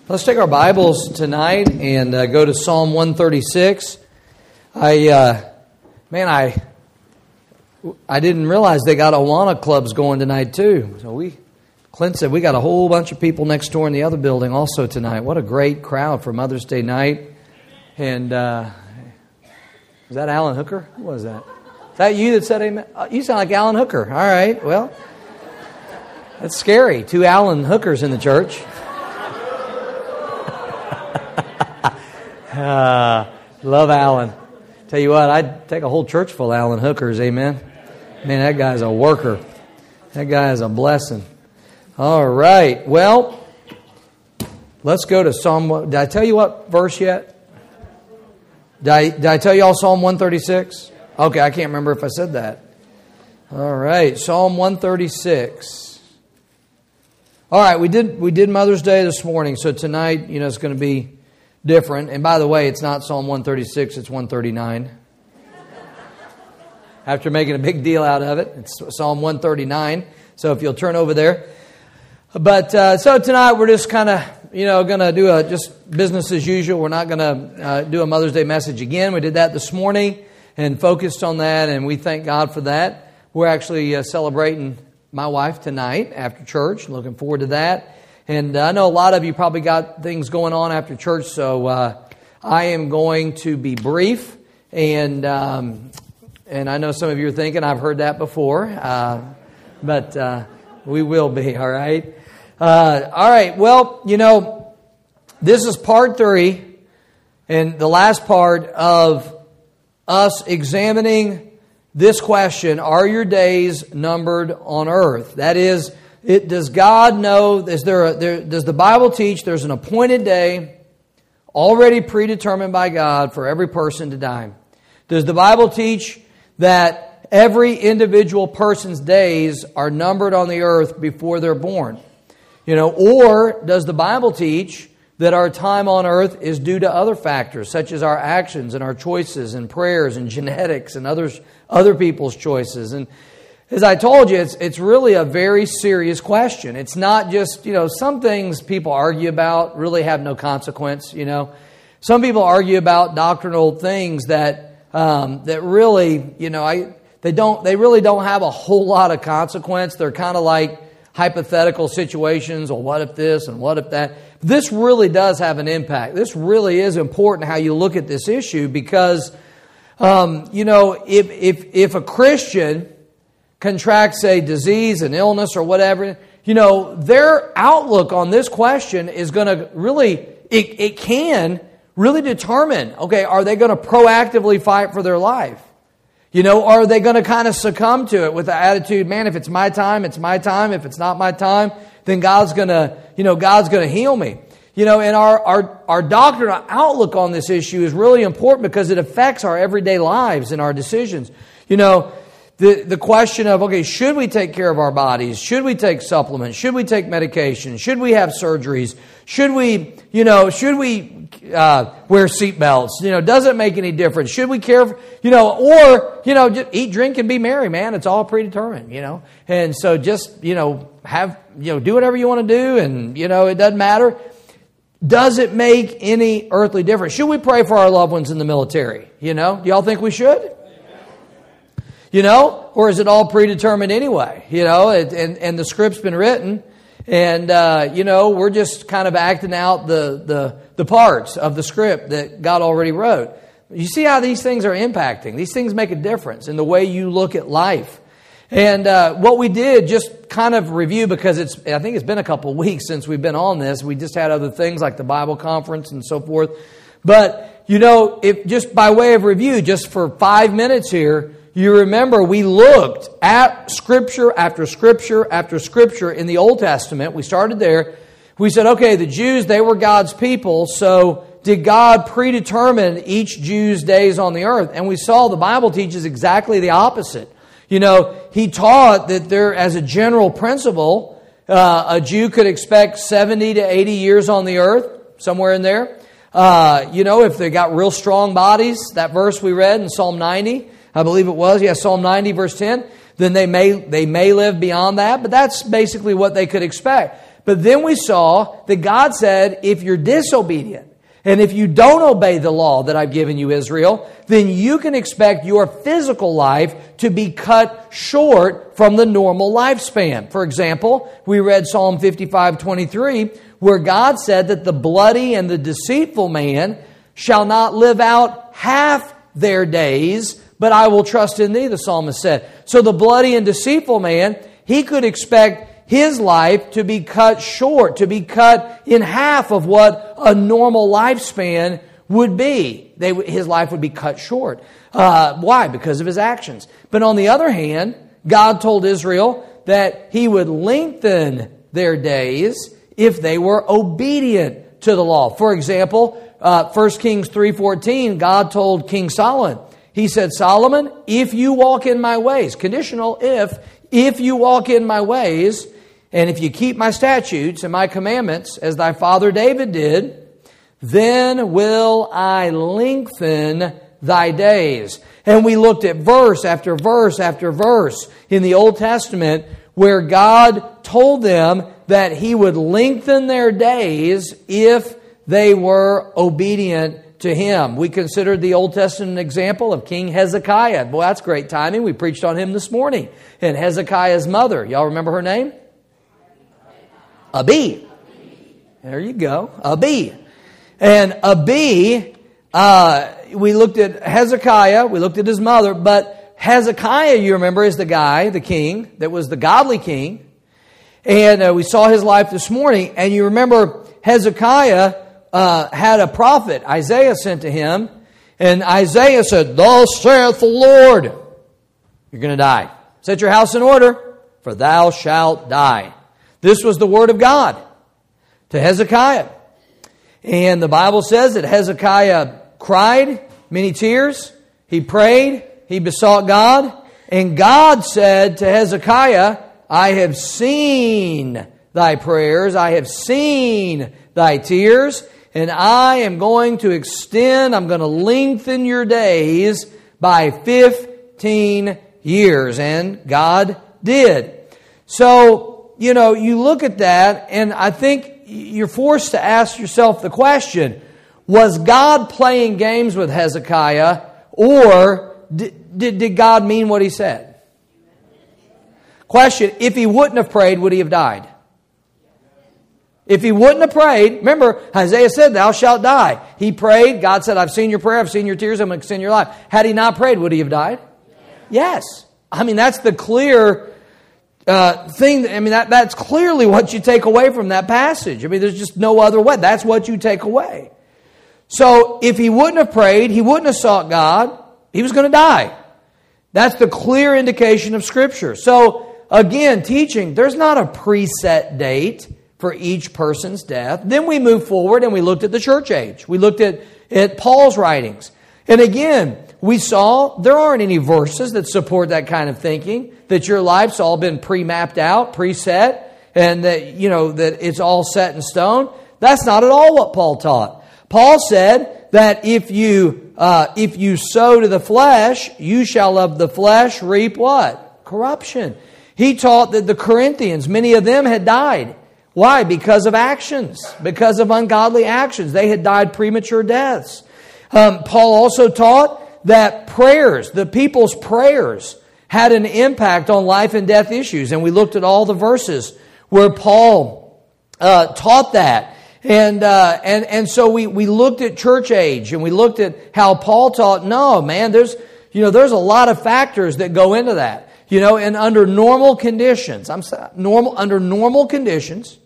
Let's take our Bibles tonight and go to Psalm 136. I didn't realize they got Awana clubs going tonight too. So Clint said we got a whole bunch of people next door in the other building also tonight. What a great crowd for Mother's Day night. And was that Alan Hooker? Who was that? Is that you that said amen? You sound like Alan Hooker. All right, well, that's scary. 2 Alan Hookers in the church. Love Alan. Tell you what, I'd take a whole church full of Alan Hookers, amen? Man, that guy's a worker. That guy is a blessing. All right, well, let's go to Psalm. Did I tell you what verse yet? Did I tell you all Psalm 136? Okay, I can't remember if I said that. All right, Psalm 136. All right, we did Mother's Day this morning, so tonight, it's going to be different. And by the way, it's not Psalm 136, it's 139. After making a big deal out of it, it's Psalm 139. So if you'll turn over there. But so tonight we're just kind of, going to do just business as usual. We're not going to do a Mother's Day message again. We did that this morning and focused on that, and we thank God for that. We're actually celebrating my wife tonight after church. Looking forward to that. And I know a lot of you probably got things going on after church, so I am going to be brief. And I know some of you are thinking, I've heard that before, but we will be, all right? All right, well, this is part 3, and the last part of us examining this question, are your days numbered on earth? That is, does God know, does the Bible teach there's an appointed day already predetermined by God for every person to die? Does the Bible teach that every individual person's days are numbered on the earth before they're born? Or does the Bible teach that our time on earth is due to other factors, such as our actions and our choices and prayers and genetics and other people's choices? And as I told you, it's really a very serious question. It's not just, some things people argue about really have no consequence, Some people argue about doctrinal things that really, they really don't have a whole lot of consequence. They're kind of like hypothetical situations, or what if this and what if that. This really does have an impact. This really is important how you look at this issue because, if a Christian contracts a disease, an illness, or whatever, their outlook on this question is going to really, it can really determine, okay, are they going to proactively fight for their life? Are they going to kind of succumb to it with the attitude, man, if it's my time, it's my time. If it's not my time, then God's going to heal me. And our doctrinal outlook on this issue is really important because it affects our everyday lives and our decisions. The question of, okay, should we take care of our bodies? Should we take supplements? Should we take medication? Should we have surgeries? Should we wear seatbelts? Does it make any difference? Should we care for, just eat, drink, and be merry, man. It's all predetermined, And so just, do whatever you want to do and, it doesn't matter. Does it make any earthly difference? Should we pray for our loved ones in the military? Do y'all think we should? Or is it all predetermined anyway? And the script's been written, and we're just kind of acting out the parts of the script that God already wrote. You see how these things are impacting. These things make a difference in the way you look at life. And what we did, just kind of review, because I think it's been a couple of weeks since we've been on this. We just had other things like the Bible conference and so forth. But, if just by way of review, just for 5 minutes here, you remember we looked at Scripture after Scripture after Scripture in the Old Testament. We started there. We said, okay, the Jews, they were God's people, so did God predetermine each Jew's days on the earth? And we saw the Bible teaches exactly the opposite. He taught that there, as a general principle, a Jew could expect 70 to 80 years on the earth, somewhere in there. If they got real strong bodies, that verse we read in Psalm 90, I believe it was, Psalm 90, verse 10, then they may live beyond that, but that's basically what they could expect. But then we saw that God said, if you're disobedient, and if you don't obey the law that I've given you, Israel, then you can expect your physical life to be cut short from the normal lifespan. For example, we read Psalm 55:23, where God said that the bloody and the deceitful man shall not live out half their days, but I will trust in thee, the psalmist said. So the bloody and deceitful man, he could expect his life to be cut short, to be cut in half of what a normal lifespan would be. His life would be cut short. Why? Because of his actions. But on the other hand, God told Israel that He would lengthen their days if they were obedient to the law. For example, 1 Kings 3:14, God told King Solomon, He said, Solomon, if you walk in my ways, conditional if you walk in my ways, and if you keep my statutes and my commandments, as thy father David did, then will I lengthen thy days. And we looked at verse after verse after verse in the Old Testament where God told them that He would lengthen their days if they were obedient to Him. We considered the Old Testament example of King Hezekiah. Boy, that's great timing. We preached on him this morning. And Hezekiah's mother, y'all remember her name? Abi. There you go. Abi. And Abi, we looked at Hezekiah, we looked at his mother, but Hezekiah, you remember, is the guy, the king, that was the godly king. And we saw his life this morning. And you remember Hezekiah had a prophet, Isaiah, sent to him. And Isaiah said, Thus saith the Lord, you're going to die. Set your house in order, for thou shalt die. This was the word of God to Hezekiah. And the Bible says that Hezekiah cried many tears. He prayed. He besought God. And God said to Hezekiah, I have seen thy prayers. I have seen thy tears. And I am going to I'm going to lengthen your days by 15 years. And God did. So, you look at that, and I think you're forced to ask yourself the question, was God playing games with Hezekiah, or did God mean what He said? Question, if He wouldn't have prayed, would He have died? If He wouldn't have prayed, remember, Isaiah said, thou shalt die. He prayed, God said, I've seen your prayer, I've seen your tears, I'm going to extend your life. Had He not prayed, would He have died? Yes. I mean, that's the clear thing. That's clearly what you take away from that passage. I mean, there's just no other way. That's what you take away. So if he wouldn't have prayed, he wouldn't have sought God, he was going to die. That's the clear indication of Scripture. So again, teaching, there's not a preset date for each person's death. Then we moved forward and we looked at the church age. We looked at Paul's writings. And again, we saw there aren't any verses that support that kind of thinking, that your life's all been pre-mapped out, preset, and that, that it's all set in stone. That's not at all what Paul taught. Paul said that if you sow to the flesh, you shall of the flesh reap what? Corruption. He taught that the Corinthians, many of them had died. Why? Because of actions, because of ungodly actions. They had died premature deaths. Paul also taught that prayers, the people's prayers, had an impact on life and death issues. And we looked at all the verses where Paul taught that. And so we looked at church age, and we looked at how Paul taught, no, man, there's a lot of factors that go into that. And under normal conditions, under normal conditions,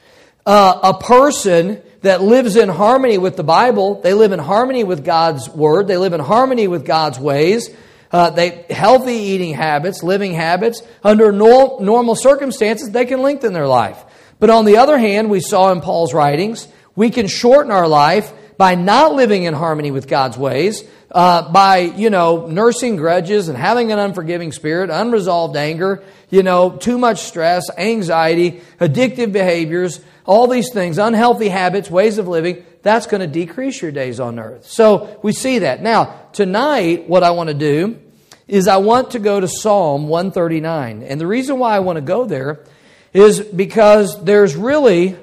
a person that lives in harmony with the Bible, they live in harmony with God's Word, they live in harmony with God's ways, healthy eating habits, living habits, under normal circumstances, they can lengthen their life. But on the other hand, we saw in Paul's writings, we can shorten our life by not living in harmony with God's ways, by, nursing grudges and having an unforgiving spirit, unresolved anger, too much stress, anxiety, addictive behaviors, all these things, unhealthy habits, ways of living, that's going to decrease your days on earth. So we see that. Now, tonight, what I want to do is I want to go to Psalm 139. And the reason why I want to go there is because there's really,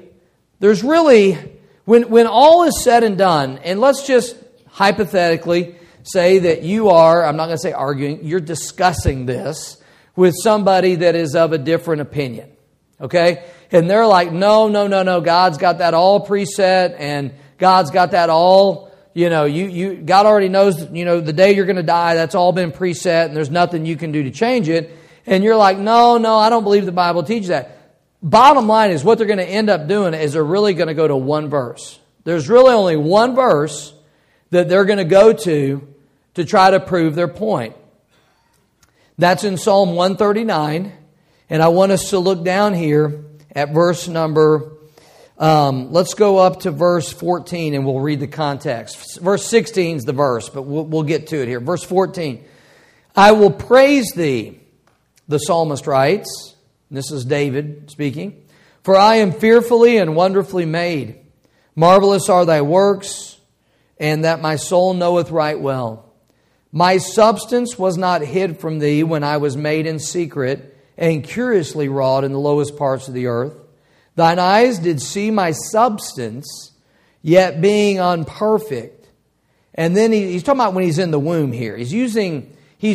when all is said and done, and let's just hypothetically say that you are, I'm not going to say arguing, you're discussing this with somebody that is of a different opinion. Okay? And they're like, no, God's got that all preset, and God's got that all, God already knows, the day you're going to die, that's all been preset, and there's nothing you can do to change it. And you're like, no, I don't believe the Bible teaches that. Bottom line is what they're going to end up doing is they're really going to go to one verse. There's really only one verse that they're going to go to try to prove their point. That's in Psalm 139. And I want us to look down here at verse number, let's go up to verse 14 and we'll read the context. Verse 16 is the verse, but we'll get to it here. Verse 14. I will praise thee, the psalmist writes. This is David speaking. For I am fearfully and wonderfully made. Marvelous are thy works, and that my soul knoweth right well. My substance was not hid from thee when I was made in secret, and curiously wrought in the lowest parts of the earth. Thine eyes did see my substance, yet being unperfect. And then he's talking about when he's in the womb here. He's using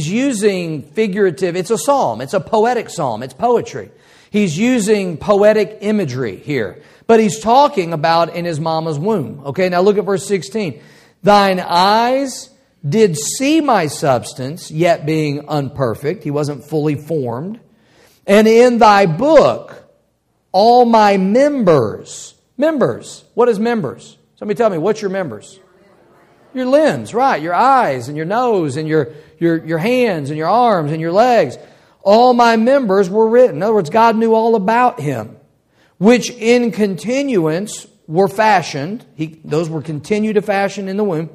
figurative, it's a psalm, it's a poetic psalm, it's poetry. He's using poetic imagery here. But he's talking about in his mama's womb. Okay, now look at verse 16. Thine eyes did see my substance, yet being unperfect. He wasn't fully formed. And in thy book, all my members. Members. What is members? Somebody tell me, what's your members? Your limbs, right. Your eyes and your nose and your hands and your arms and your legs. All my members were written. In other words, God knew all about him. Which in continuance were fashioned. Those were continued to fashion in the womb.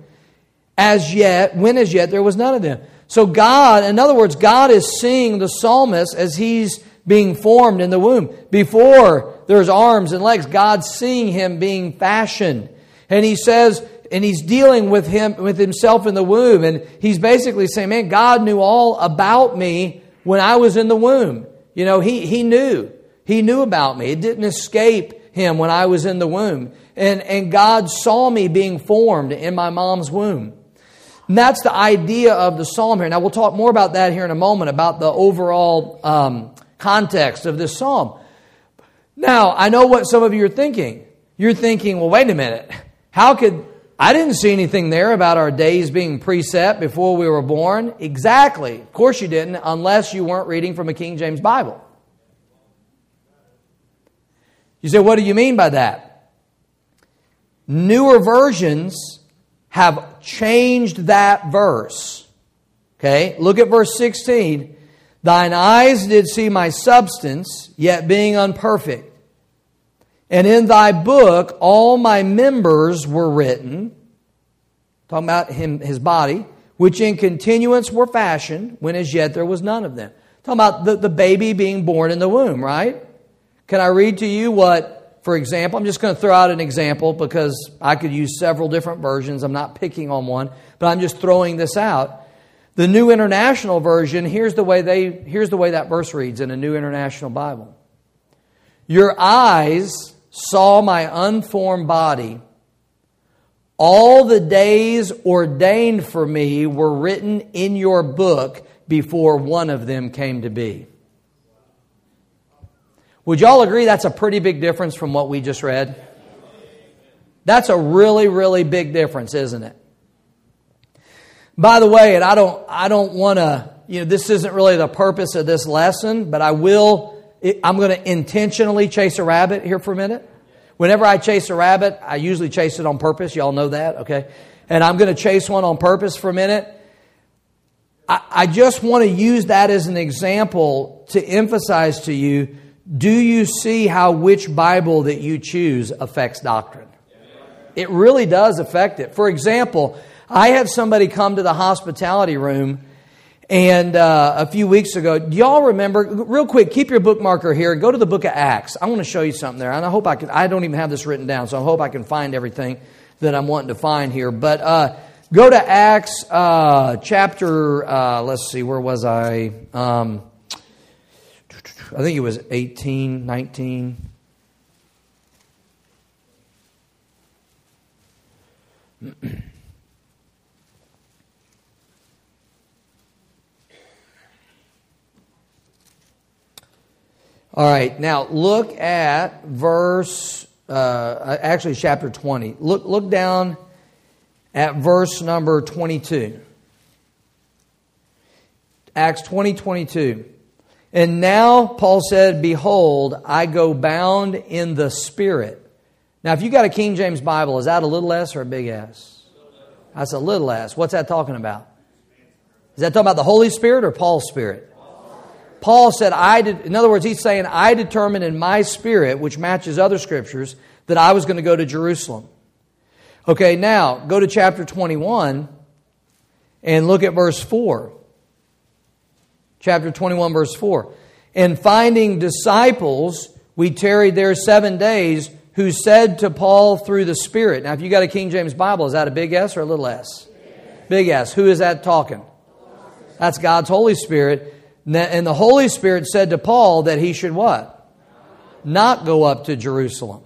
As yet there was none of them. So God, in other words, God is seeing the psalmist as he's being formed in the womb. Before there's arms and legs, God's seeing him being fashioned. And he says, and he's dealing with himself in the womb. And he's basically saying, man, God knew all about me when I was in the womb. He knew. He knew about me. It didn't escape him when I was in the womb. And God saw me being formed in my mom's womb. And that's the idea of the psalm here. Now, we'll talk more about that here in a moment, about the overall context of this psalm. Now, I know what some of you are thinking. You're thinking, well, wait a minute. I didn't see anything there about our days being preset before we were born. Exactly. Of course you didn't, unless you weren't reading from a King James Bible. You say, what do you mean by that? Newer versions have changed that verse. Okay, look at verse 16. Thine eyes did see my substance, yet being unperfect. And in thy book all my members were written. Talking about his body, which in continuance were fashioned, when as yet there was none of them. Talking about the baby being born in the womb, right? Can I read to you what, for example, I'm just going to throw out an example because I could use several different versions. I'm not picking on one, but I'm just throwing this out. The New International Version, here's the way that verse reads in a New International Bible. Your eyes saw my unformed body. All the days ordained for me were written in your book before one of them came to be. Would y'all agree that's a pretty big difference from what we just read? That's a really, really big difference, isn't it? By the way, and I don't want to, this isn't really the purpose of this lesson, but I'm going to intentionally chase a rabbit here for a minute. Whenever I chase a rabbit, I usually chase it on purpose. Y'all know that, okay? And I'm going to chase one on purpose for a minute. I just want to use that as an example to emphasize to you, do you see how which Bible that you choose affects doctrine? It really does affect it. For example, I had somebody come to the hospitality room and a few weeks ago. Do y'all remember, real quick, keep your bookmarker here and go to the book of Acts. I want to show you something there. And I don't even have this written down, so I hope I can find everything that I'm wanting to find here. But go to Acts chapter, let's see, where was I? I think it was 18, 19. All right, now look at verse, actually chapter 20. Look down at verse number 22. Acts 20:22. And now, Paul said, behold, I go bound in the Spirit. Now, if you got a King James Bible, is that a little s or a big S? That's a little s. What's that talking about? Is that talking about the Holy Spirit or Paul's Spirit? Paul said, in other words, he's saying, I determined in my spirit, which matches other scriptures, that I was going to go to Jerusalem. Okay, now, go to chapter 21 and look at verse 4. Chapter 21, verse 4. And finding disciples, we tarried there 7 days, who said to Paul through the Spirit. Now, if you got a King James Bible, is that a big S or a little s? Big S. Who is that talking? That's God's Holy Spirit. And the Holy Spirit said to Paul that he should what? Not go up to Jerusalem.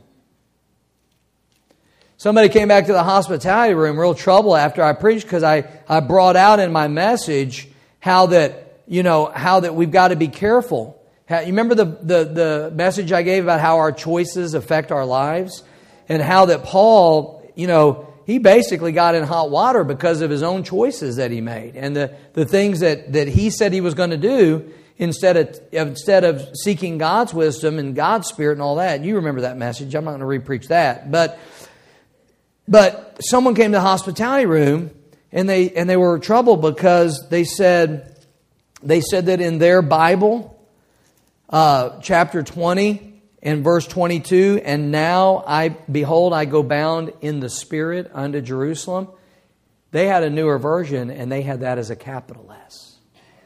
Somebody came back to the hospitality room, real trouble after I preached, because I brought out in my message how that we've got to be careful. You remember the message I gave about how our choices affect our lives? And how that Paul, he basically got in hot water because of his own choices that he made. And the things that he said he was going to do instead of seeking God's wisdom and God's Spirit and all that. You remember that message. I'm not going to re-preach that. But someone came to the hospitality room and they were in trouble because they said that in their Bible, chapter 20 and verse 22, and now I go bound in the Spirit unto Jerusalem. They had a newer version and they had that as a capital S.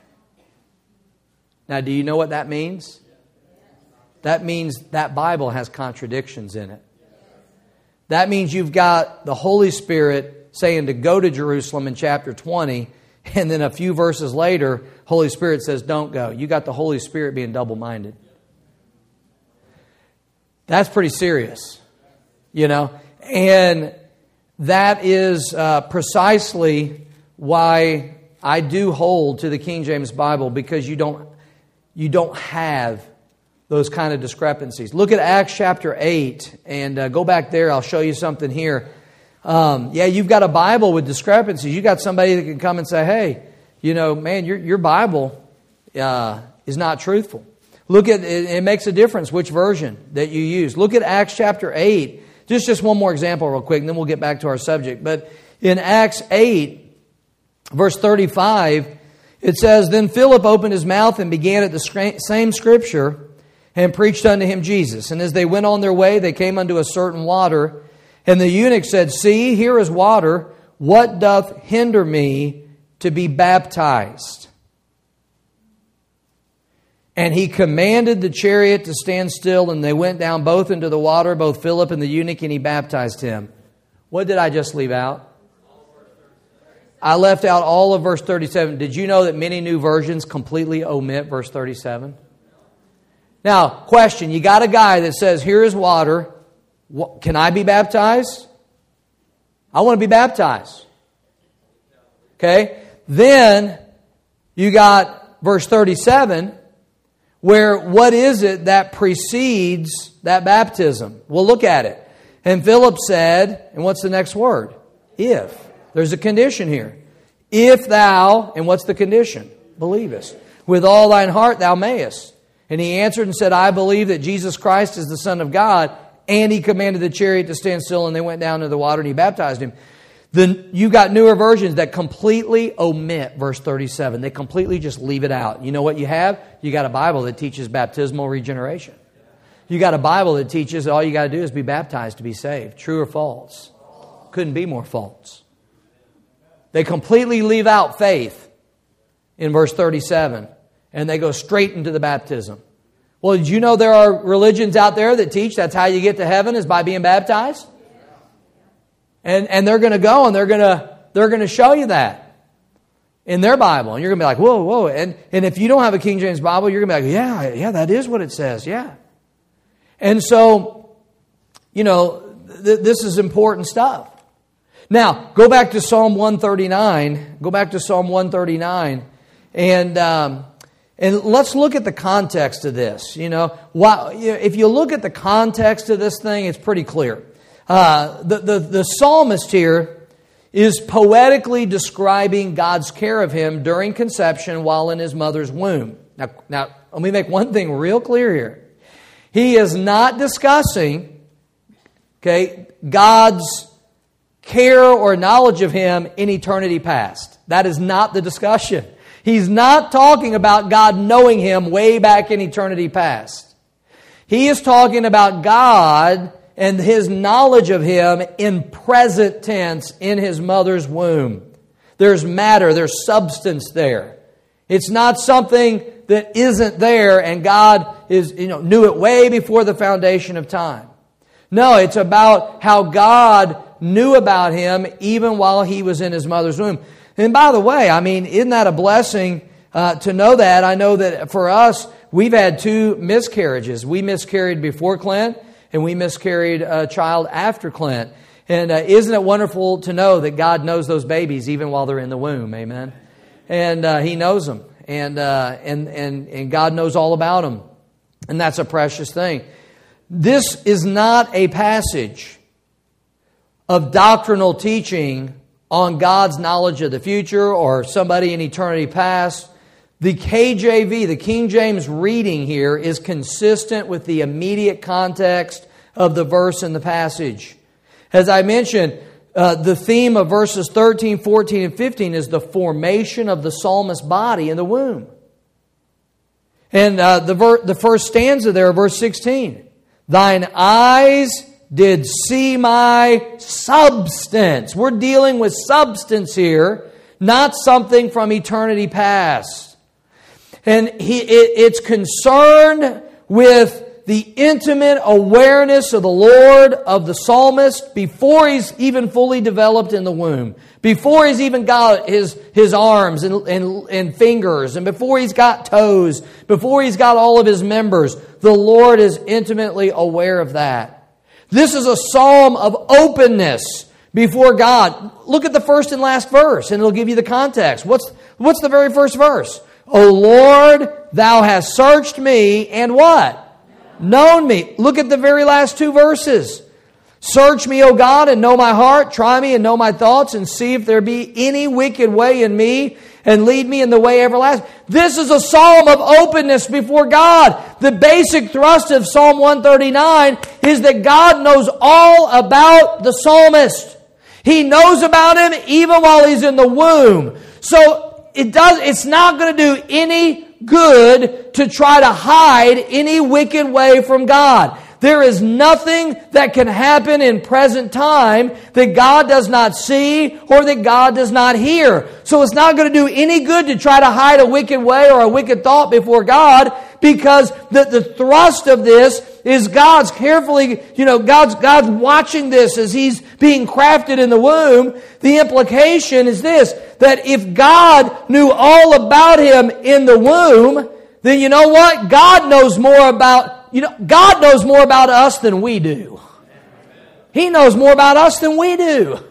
Now, do you know what that means? That means that Bible has contradictions in it. That means you've got the Holy Spirit saying to go to Jerusalem in chapter 20, and then a few verses later, Holy Spirit says, don't go. You got the Holy Spirit being double-minded. That's pretty serious, And that is precisely why I do hold to the King James Bible, because you don't have those kind of discrepancies. Look at Acts chapter 8 and go back there. I'll show you something here. You've got a Bible with discrepancies. You got somebody that can come and say, hey, man, your Bible is not truthful. Look at it makes a difference which version that you use. Look at Acts chapter 8. Just one more example real quick, and then we'll get back to our subject. But in Acts 8, verse 35, it says, Then Philip opened his mouth and began at the same scripture and preached unto him Jesus. And as they went on their way, they came unto a certain water. And the eunuch said, See, here is water. What doth hinder me to be baptized? And he commanded the chariot to stand still, and they went down both into the water, both Philip and the eunuch, and he baptized him. What did I just leave out? I left out all of verse 37. Did you know that many new versions completely omit verse 37? Now, question. You got a guy that says, here is water. Can I be baptized? I want to be baptized. Okay? Then you got verse 37, where what is it that precedes that baptism? Well, look at it. And Philip said, and what's the next word? If. There's a condition here. If thou, and what's the condition? Believest. With all thine heart thou mayest. And he answered and said, I believe that Jesus Christ is the Son of God. And he commanded the chariot to stand still, and they went down to the water, and he baptized him. Then you got newer versions that completely omit verse 37. They completely just leave it out. You know what you have? You got a Bible that teaches baptismal regeneration. You got a Bible that teaches all you got to do is be baptized to be saved. True or false? Couldn't be more false. They completely leave out faith in verse 37, and they go straight into the baptism. Well, did you know there are religions out there that teach that's how you get to heaven is by being baptized? And they're going to go and they're going to show you that. in their Bible. And you're going to be like, whoa. And if you don't have a King James Bible, you're going to be like, yeah, that is what it says. Yeah. And so, this is important stuff. Now, go back to Psalm 139. And let's look at the context of this. If you look at the context of this thing, it's pretty clear. The psalmist here is poetically describing God's care of him during conception while in his mother's womb. Now, let me make one thing real clear here. He is not discussing, God's care or knowledge of him in eternity past. That is not the discussion. He's not talking about God knowing him way back in eternity past. He is talking about God and his knowledge of him in present tense in his mother's womb. There's matter, there's substance there. It's not something that isn't there and God knew it way before the foundation of time. No, it's about how God knew about him even while he was in his mother's womb. And by the way, isn't that a blessing to know that? I know that for us, we've had 2 miscarriages. We miscarried before Clint, and we miscarried a child after Clint. And isn't it wonderful to know that God knows those babies even while they're in the womb? Amen. And He knows them, and God knows all about them, and that's a precious thing. This is not a passage of doctrinal teaching on God's knowledge of the future or somebody in eternity past. The KJV, the King James reading here, is consistent with the immediate context of the verse in the passage. As I mentioned, the theme of verses 13, 14, and 15 is the formation of the psalmist's body in the womb. And the first stanza there, verse 16, "Thine eyes did see my substance." We're dealing with substance here, not something from eternity past. And it's concerned with the intimate awareness of the Lord, of the psalmist, before he's even fully developed in the womb, before he's even got his arms and fingers, and before he's got toes, before he's got all of his members. The Lord is intimately aware of that. This is a psalm of openness before God. Look at the first and last verse, and it'll give you the context. What's the very first verse? "O Lord, thou hast searched me," and what? "Known me." Look at the very last 2 verses. "Search me, O God, and know my heart. Try me and know my thoughts, and see if there be any wicked way in me, and lead me in the way everlasting." This is a psalm of openness before God. The basic thrust of Psalm 139 is that God knows all about the psalmist. He knows about him even while he's in the womb. So it's not going to do any good to try to hide any wicked way from God. There is nothing that can happen in present time that God does not see or that God does not hear. So it's not going to do any good to try to hide a wicked way or a wicked thought before God, because the thrust of this is God's carefully, God's watching this as He's being crafted in the womb. The implication is this, that if God knew all about him in the womb, then you know what? God knows more about us than we do. He knows more about us than we do.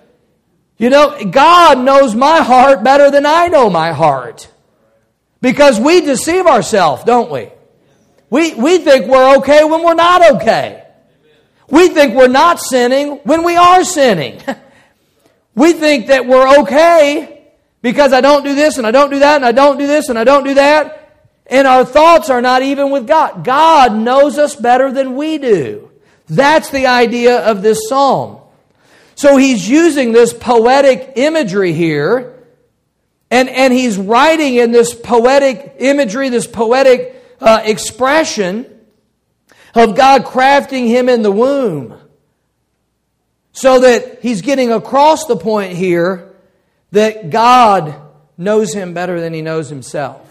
God knows my heart better than I know my heart. Because we deceive ourselves, don't we? We think we're okay when we're not okay. We think we're not sinning when we are sinning. We think that we're okay because I don't do this and I don't do that and I don't do this and I don't do that. And our thoughts are not even with God. God knows us better than we do. That's the idea of this psalm. So he's using this poetic imagery here, and he's writing in this poetic imagery, this poetic expression of God crafting him in the womb. So that he's getting across the point here that God knows him better than he knows himself.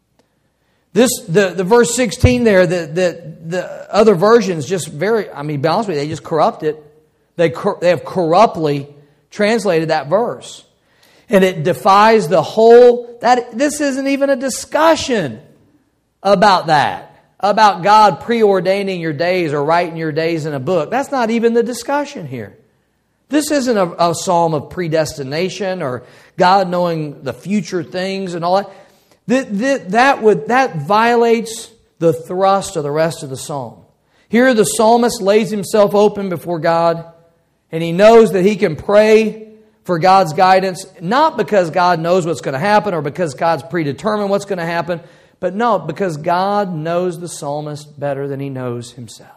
The verse 16 there, the other versions just be honest with you, they just corrupt it. They have corruptly translated that verse. And it defies the whole, this isn't even a discussion about that, about God preordaining your days or writing your days in a book. That's not even the discussion here. This isn't a psalm of predestination or God knowing the future things and all that. That violates the thrust of the rest of the psalm. Here the psalmist lays himself open before God, and he knows that he can pray for God's guidance, not because God knows what's going to happen or because God's predetermined what's going to happen, but no, because God knows the psalmist better than he knows himself.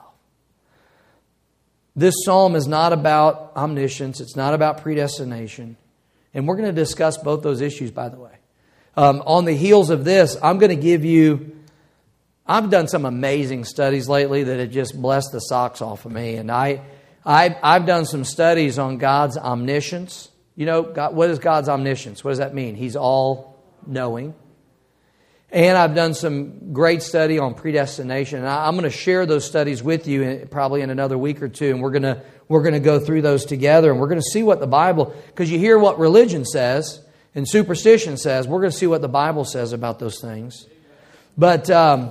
This psalm is not about omniscience. It's not about predestination. And we're going to discuss both those issues, by the way. On the heels of this, I'm going to give you... I've done some amazing studies lately that have just blessed the socks off of me. And I've done some studies on God's omniscience. You know, what is God's omniscience? What does that mean? He's all-knowing. And I've done some great study on predestination. And I'm going to share those studies with you probably in another week or two. And we're going to go through those together. And we're going to see what the Bible... Because you hear what religion says and superstition says. We're going to see what the Bible says about those things. But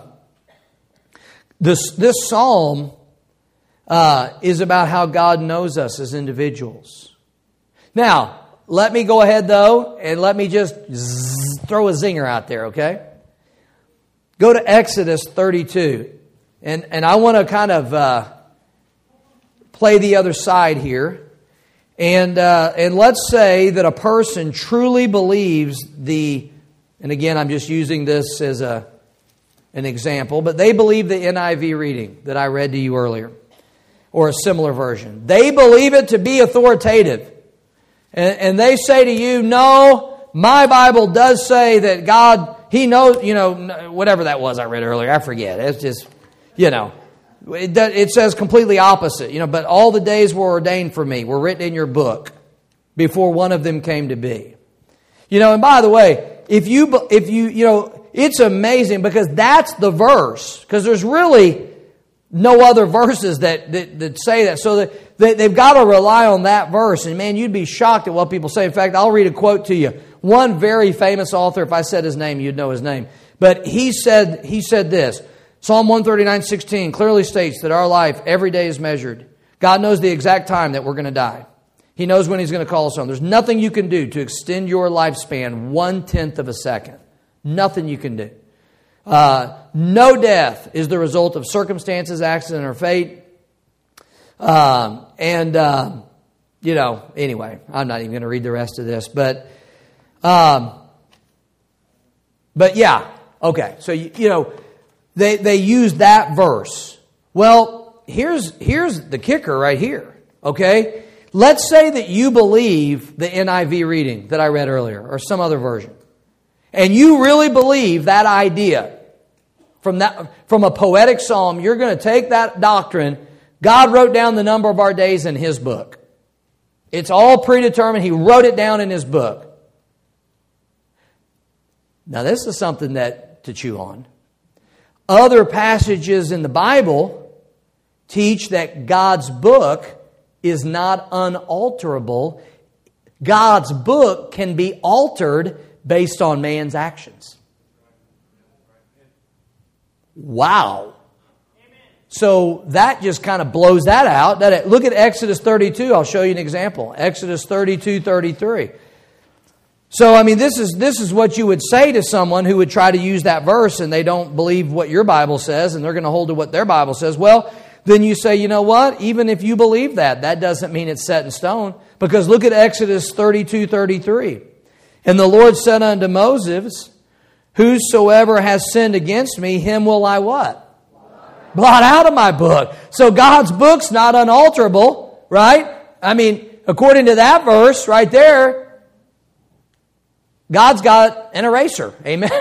this psalm is about how God knows us as individuals. Now, let me go ahead, though, and let me just throw a zinger out there, okay? Go to Exodus 32. And I want to kind of play the other side here. And let's say that a person truly believes and again, I'm just using this as an example, but they believe the NIV reading that I read to you earlier, or a similar version. They believe it to be authoritative. And they say to you, no, my Bible does say that God, He knows, whatever that was I read earlier, I forget. It's just, it says completely opposite, but all the days were ordained for me, were written in your book before one of them came to be. And by the way, if you it's amazing because that's the verse, because there's really no other verses that say that. So they've got to rely on that verse. And man, you'd be shocked at what people say. In fact, I'll read a quote to you. One very famous author, if I said his name, you'd know his name. But he said this. Psalm 139:16 clearly states that our life every day is measured. God knows the exact time that we're going to die. He knows when He's going to call us home. There's nothing you can do to extend your lifespan 1/10 of a second. Nothing you can do. No death is the result of circumstances, accident, or fate. Anyway, I'm not even going to read the rest of this. But yeah, okay. So, they use that verse. Well, here's the kicker right here, okay? Let's say that you believe the NIV reading that I read earlier, or some other version. And you really believe that idea from a poetic psalm. You're going to take that doctrine. God wrote down the number of our days in His book. It's all predetermined. He wrote it down in His book. Now, this is something to chew on. Other passages in the Bible teach that God's book is not unalterable. God's book can be altered based on man's actions. Wow. So that just kind of blows that out. Look at Exodus 32. I'll show you an example. Exodus 32:33. So, this is what you would say to someone who would try to use that verse and they don't believe what your Bible says and they're going to hold to what their Bible says. Well, then you say, you know what? Even if you believe that doesn't mean it's set in stone. Because look at Exodus 32:33. And the Lord said unto Moses, whosoever has sinned against me, him will I what? Blot out of my book. So God's book's not unalterable, right? According to that verse right there, God's got an eraser. Amen.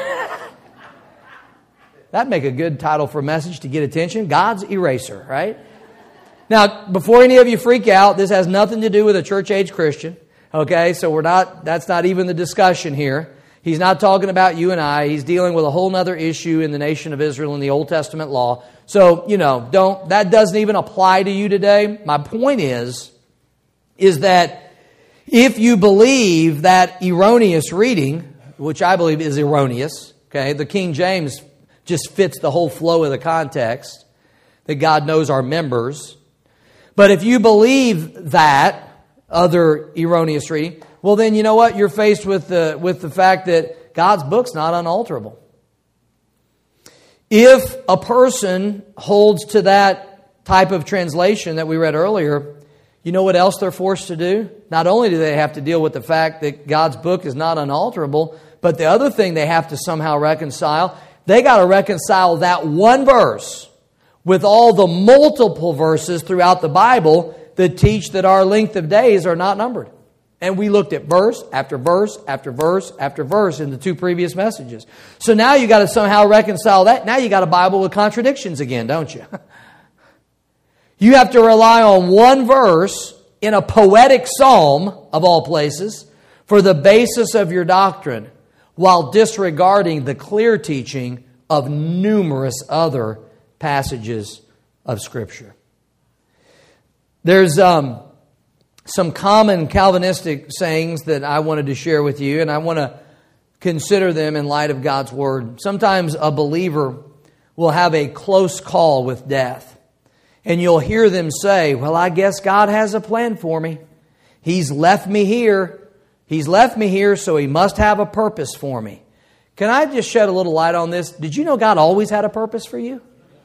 That'd make a good title for a message to get attention. God's eraser, right? Now, before any of you freak out, this has nothing to do with a church-age Christian. Okay, so that's not even the discussion here. He's not talking about you and I. He's dealing with a whole other issue in the nation of Israel in the Old Testament law. So, that doesn't even apply to you today. My point is that If you believe that erroneous reading, which I believe is erroneous, okay, the King James just fits the whole flow of the context, that God knows our members. But if you believe that other erroneous reading, well then you know what? You're faced with the fact that God's book's not unalterable. If a person holds to that type of translation that we read earlier, you know what else they're forced to do? Not only do they have to deal with the fact that God's book is not unalterable, but the other thing they have to somehow reconcile, they got to reconcile that one verse with all the multiple verses throughout the Bible that teach that our length of days are not numbered. And we looked at verse after verse after verse after verse in the two previous messages. So now you got to somehow reconcile that. Now you got a Bible with contradictions again, don't you? You have to rely on one verse in a poetic psalm, of all places, for the basis of your doctrine, while disregarding the clear teaching of numerous other passages of Scripture. There's some common Calvinistic sayings that I wanted to share with you, and I want to consider them in light of God's Word. Sometimes a believer will have a close call with death. And you'll hear them say, well, I guess God has a plan for me. He's left me here. He's left me here, so He must have a purpose for me. Can I just shed a little light on this? Did you know God always had a purpose for you?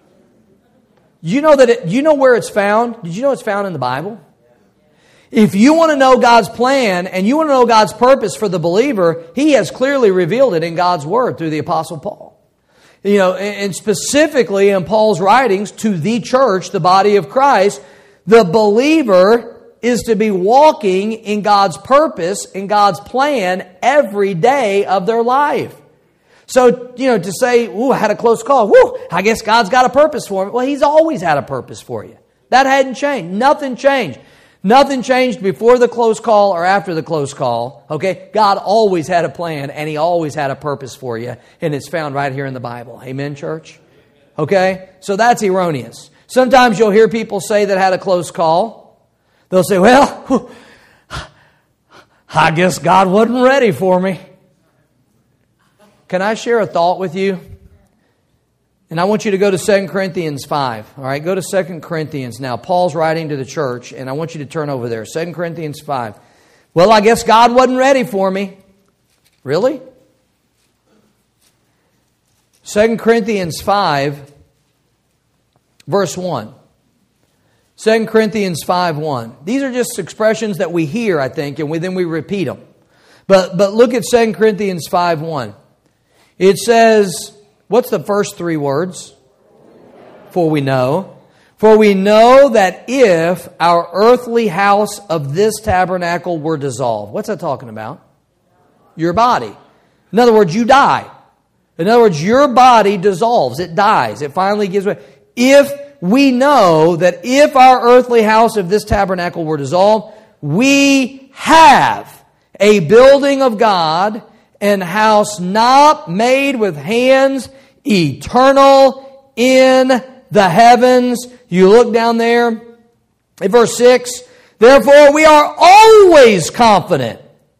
You know where it's found? Did you know it's found in the Bible? If you want to know God's plan and you want to know God's purpose for the believer, He has clearly revealed it in God's Word through the Apostle Paul. You know, and specifically in Paul's writings to the church, the body of Christ, the believer is to be walking in God's purpose, in God's plan every day of their life. So, you know, to say, ooh, I had a close call. Woo, I guess God's got a purpose for me. Well, He's always had a purpose for you. That hadn't changed. Nothing changed. Nothing changed before the close call or after the close call. Okay? God always had a plan and He always had a purpose for you. And it's found right here in the Bible. Amen, church? Okay? So that's erroneous. Sometimes you'll hear people say that had a close call. They'll say, well, I guess God wasn't ready for me. Can I share a thought with you? And I want you to go to 2 Corinthians 5. All right, go to 2 Corinthians now. Paul's writing to the church, and I want you to turn over there. 2 Corinthians 5. Well, I guess God wasn't ready for me. Really? 2 Corinthians 5, verse 1. 2 Corinthians 5:1. These are just expressions that we hear, I think, and then we repeat them. But look at 2 Corinthians 5:1. It says, what's the first three words? For we know. For we know that if our earthly house of this tabernacle were dissolved. What's that talking about? Your body. In other words, you die. In other words, your body dissolves. It dies. It finally gives way. If we know that if our earthly house of this tabernacle were dissolved, we have a building of God, an house not made with hands, eternal in the heavens. You look down there at verse 6. Therefore we are always confident,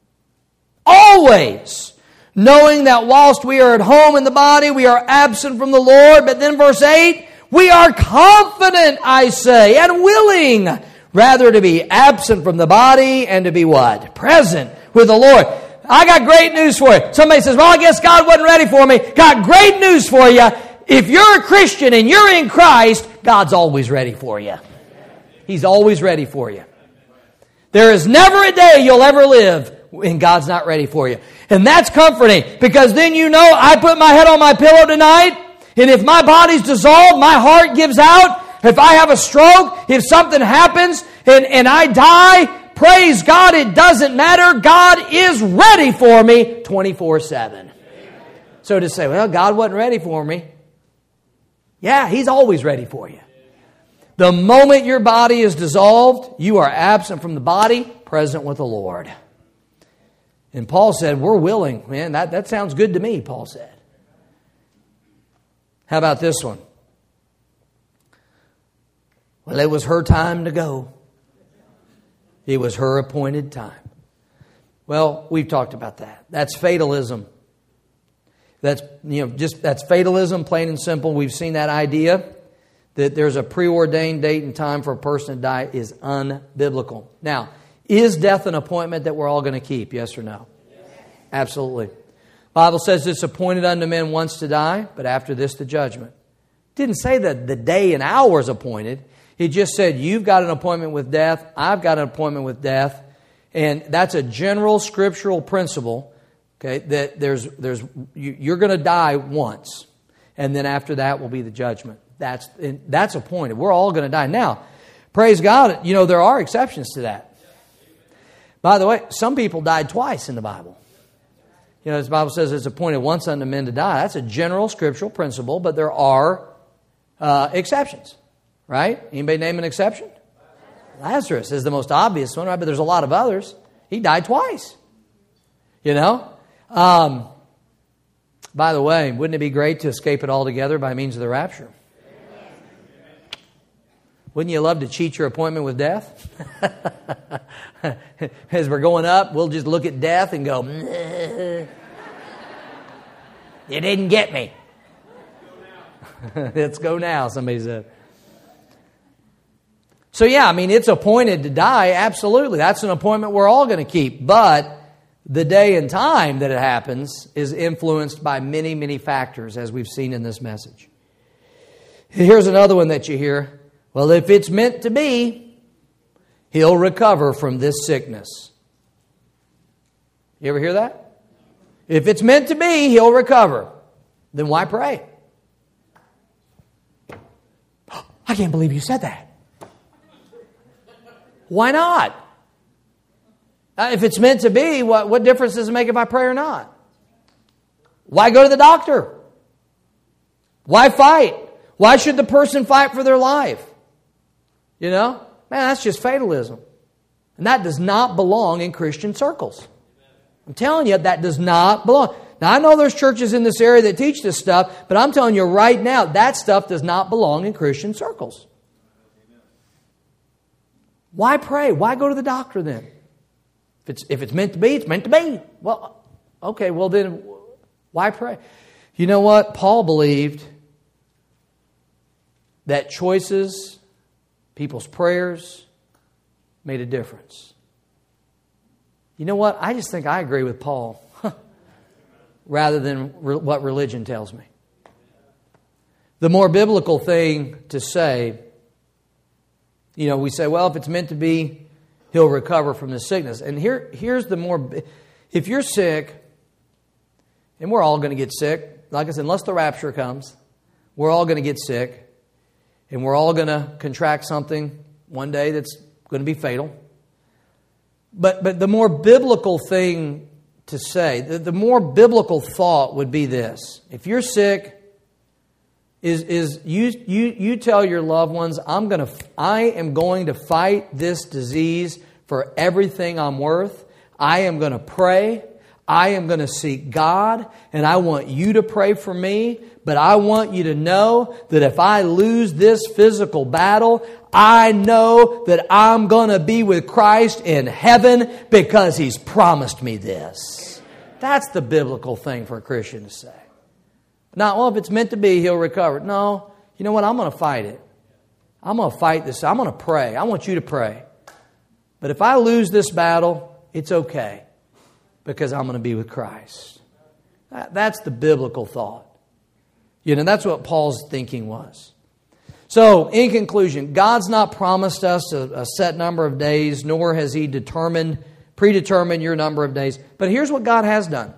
always, knowing that whilst we are at home in the body, we are absent from the Lord. But then verse 8, we are confident, I say, and willing rather to be absent from the body and to be what? Present with the Lord. I got great news for you. Somebody says, well, I guess God wasn't ready for me. Got great news for you. If you're a Christian and you're in Christ, God's always ready for you. He's always ready for you. There is never a day you'll ever live when God's not ready for you. And that's comforting, because then you know I put my head on my pillow tonight, and if my body's dissolved, my heart gives out, if I have a stroke, if something happens and I die, praise God, it doesn't matter. God is ready for me 24/7. So to say, well, God wasn't ready for me. Yeah, He's always ready for you. The moment your body is dissolved, you are absent from the body, present with the Lord. And Paul said, we're willing. Man, that sounds good to me, Paul said. How about this one? Well, it was her time to go. It was her appointed time. Well, we've talked about that. That's fatalism. That's fatalism, plain and simple. We've seen that idea that there's a preordained date and time for a person to die is unbiblical. Now, is death an appointment that we're all going to keep? Yes or no? Yes. Absolutely. The Bible says it's appointed unto men once to die, but after this the judgment. It didn't say that the day and hour is appointed. It just said you've got an appointment with death, I've got an appointment with death, and that's a general scriptural principle. Okay, that you're going to die once, and then after that will be the judgment. That's appointed. We're all going to die. Now, praise God, there are exceptions to that. By the way, some people died twice in the Bible. As the Bible says, it's appointed once unto men to die. That's a general scriptural principle, but there are exceptions, right? Anybody name an exception? Lazarus is the most obvious one, right? But there's a lot of others. He died twice. By the way, wouldn't it be great to escape it altogether by means of the rapture? Wouldn't you love to cheat your appointment with death? As we're going up, we'll just look at death and go, you didn't get me. Let's go now, somebody said. So it's appointed to die, absolutely. That's an appointment we're all going to keep. But the day and time that it happens is influenced by many, many factors, as we've seen in this message. Here's another one that you hear. Well, if it's meant to be, he'll recover from this sickness. You ever hear that? If it's meant to be, he'll recover. Then why pray? I can't believe you said that. Why not? If it's meant to be, what difference does it make if I pray or not? Why go to the doctor? Why fight? Why should the person fight for their life? Man, that's just fatalism. And that does not belong in Christian circles. I'm telling you, that does not belong. Now, I know there's churches in this area that teach this stuff, but I'm telling you right now, that stuff does not belong in Christian circles. Why pray? Why go to the doctor then? If it's meant to be, it's meant to be. Well, okay, well then, why pray? You know what? Paul believed that choices, people's prayers, made a difference. You know what? I just think I agree with Paul rather than what religion tells me. The more biblical thing to say, we say, well, if it's meant to be, he'll recover from the sickness. And here's the more, if you're sick, and we're all going to get sick, like I said, unless the rapture comes, we're all going to get sick, and we're all going to contract something one day that's going to be fatal. But the more biblical thing to say, the more biblical thought would be this. If you're sick, is you tell your loved ones, I am going to fight this disease for everything I'm worth. I am going to pray. I am going to seek God, and I want you to pray for me, but I want you to know that if I lose this physical battle, I know that I'm going to be with Christ in heaven because He's promised me this. That's the biblical thing for a Christian to say. Not, well, if it's meant to be, he'll recover. No, you know what? I'm going to fight it. I'm going to fight this. I'm going to pray. I want you to pray. But if I lose this battle, it's okay because I'm going to be with Christ. That's the biblical thought. That's what Paul's thinking was. So, in conclusion, God's not promised us a set number of days, nor has He predetermined your number of days. But here's what God has done.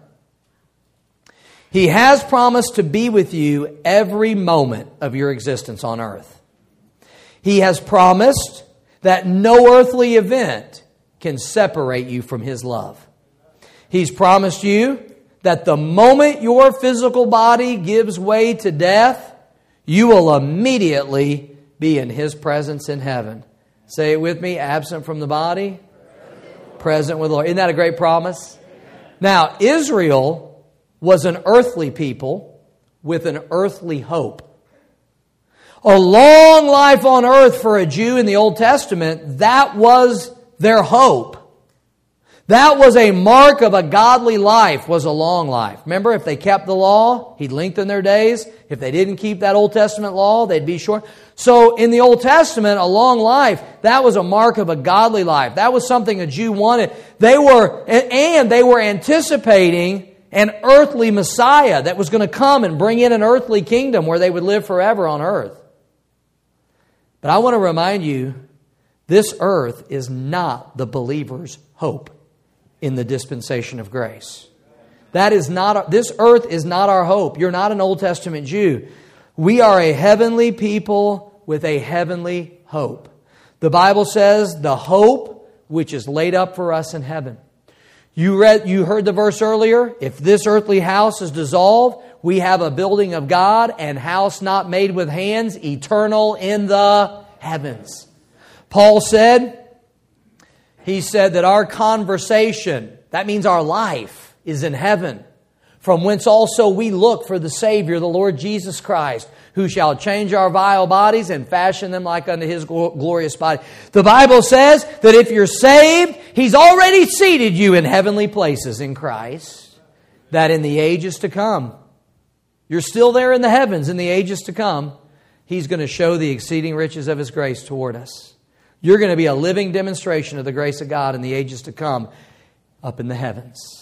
He has promised to be with you every moment of your existence on earth. He has promised that no earthly event can separate you from His love. He's promised you that the moment your physical body gives way to death, you will immediately be in His presence in heaven. Say it with me, absent from the body, present with the Lord. Isn't that a great promise? Now, Israel was an earthly people with an earthly hope. A long life on earth for a Jew in the Old Testament, that was their hope. That was a mark of a godly life, was a long life. Remember, if they kept the law, He'd lengthen their days. If they didn't keep that Old Testament law, they'd be short. So in the Old Testament, a long life, that was a mark of a godly life. That was something a Jew wanted. They were anticipating an earthly Messiah that was going to come and bring in an earthly kingdom where they would live forever on earth. But I want to remind you, this earth is not the believer's hope in the dispensation of grace. This earth is not our hope. You're not an Old Testament Jew. We are a heavenly people with a heavenly hope. The Bible says the hope which is laid up for us in heaven. You heard the verse earlier. If this earthly house is dissolved, we have a building of God, and house not made with hands, eternal in the heavens. Paul said, he said that our conversation, that means our life, is in heaven, from whence also we look for the Savior, the Lord Jesus Christ, who shall change our vile bodies and fashion them like unto His glorious body. The Bible says that if you're saved, He's already seated you in heavenly places in Christ, that in the ages to come, you're still there in the heavens in the ages to come, He's going to show the exceeding riches of His grace toward us. You're going to be a living demonstration of the grace of God in the ages to come up in the heavens.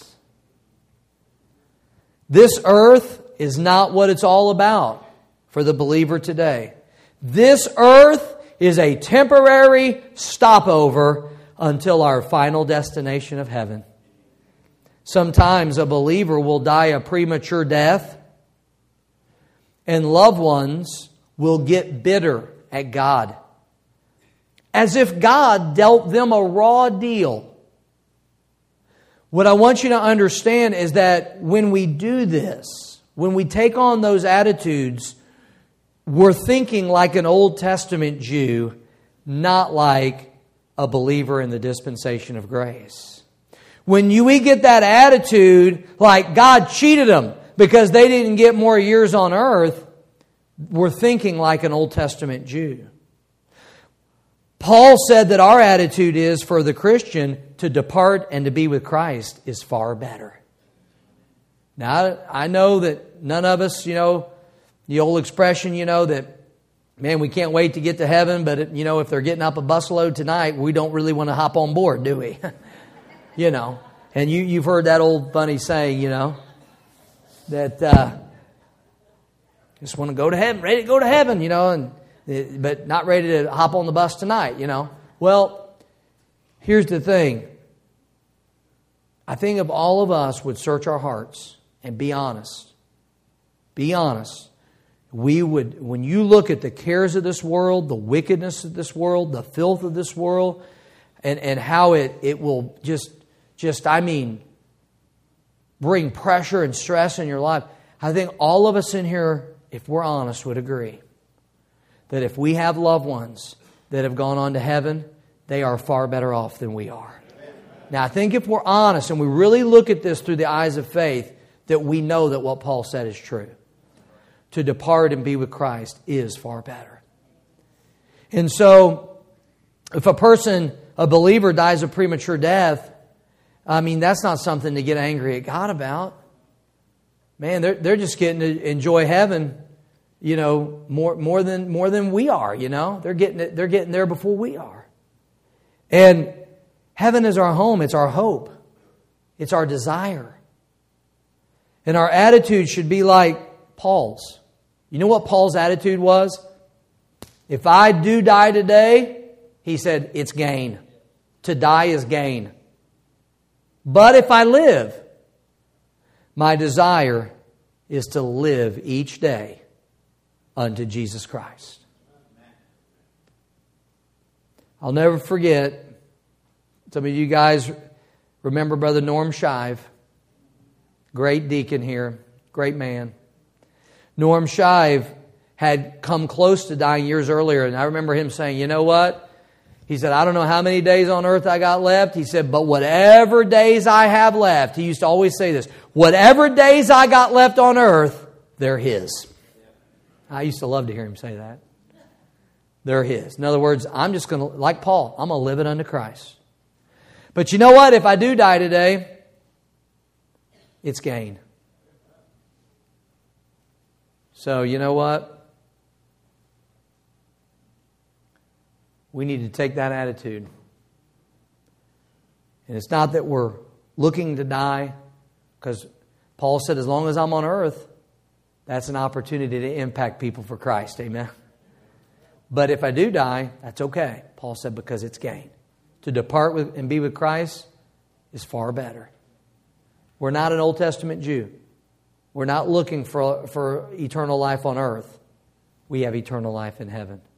This earth is not what it's all about for the believer today. This earth is a temporary stopover until our final destination of heaven. Sometimes a believer will die a premature death, and loved ones will get bitter at God, as if God dealt them a raw deal. What I want you to understand is that when we do this, when we take on those attitudes, we're thinking like an Old Testament Jew, not like a believer in the dispensation of grace. When we get that attitude like God cheated them because they didn't get more years on earth, we're thinking like an Old Testament Jew. Paul said that our attitude is, for the Christian, to depart and to be with Christ is far better. Now, I know that none of us, the old expression, that, man, we can't wait to get to heaven, but, if they're getting up a busload tonight, we don't really want to hop on board, do we? And you've heard that old funny saying, that just want to go to heaven, ready to go to heaven, but not ready to hop on the bus tonight, Well, here's the thing. I think if all of us would search our hearts and be honest, we would, when you look at the cares of this world, the wickedness of this world, the filth of this world, and how it will bring pressure and stress in your life, I think all of us in here, if we're honest, would agree that if we have loved ones that have gone on to heaven, they are far better off than we are. Now, I think if we're honest and we really look at this through the eyes of faith, that we know that what Paul said is true. To depart and be with Christ is far better. And so, if a believer dies a premature death, that's not something to get angry at God about. Man, they're just getting to enjoy heaven, more than we are. They're getting there before we are. And heaven is our home. It's our hope. It's our desire. And our attitude should be like Paul's. You know what Paul's attitude was? If I do die today, he said, it's gain. To die is gain. But if I live, my desire is to live each day unto Jesus Christ. I'll never forget, some of you guys remember Brother Norm Shive, great deacon here, great man. Norm Shive had come close to dying years earlier, and I remember him saying, you know what? He said, I don't know how many days on earth I got left. He said, but whatever days I have left, he used to always say this, whatever days I got left on earth, they're His. I used to love to hear him say that. They're His. In other words, I'm just going to, like Paul, I'm going to live it unto Christ. But you know what? If I do die today, it's gain. So you know what? We need to take that attitude. And it's not that we're looking to die, because Paul said, as long as I'm on earth, that's an opportunity to impact people for Christ. Amen. But if I do die, that's okay. Paul said, because it's gain. To depart with and be with Christ is far better. We're not an Old Testament Jew. We're not looking for eternal life on earth. We have eternal life in heaven.